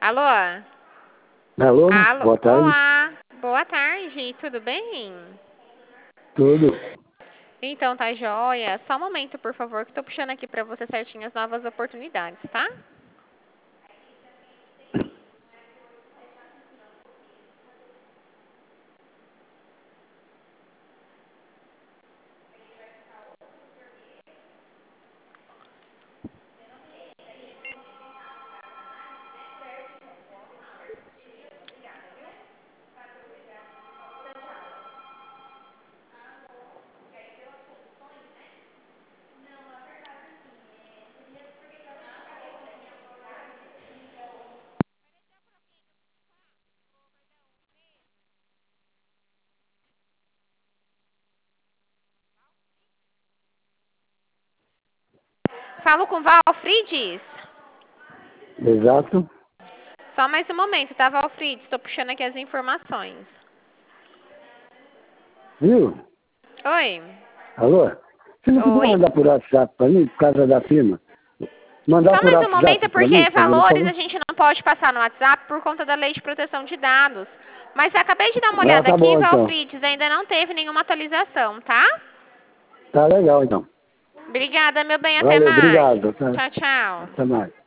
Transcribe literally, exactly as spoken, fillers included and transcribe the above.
Alô? Alô, Alô? boa tarde. Olá, boa tarde, tudo bem? Tudo. Então tá joia. Só um momento, por favor, que eu tô puxando aqui pra você certinho as novas oportunidades, tá? Falo com Valfrides? Exato. Só mais um momento, tá, Valfrides? Tô puxando aqui as informações. Viu? Oi? Alô? Você não podia Oi? mandar por WhatsApp pra mim, por causa da firma? Mandar Só por mais um momento, WhatsApp pra mim, porque por favor, por valores a favor? gente não pode passar no WhatsApp por conta da lei de proteção de dados. Mas eu acabei de dar uma Ah, olhada tá aqui, bom então. Valfrides, ainda não teve nenhuma atualização, tá? Tá legal então. Obrigada, meu bem, até Valeu, mais. obrigado. Até, Tchau, tchau. até mais.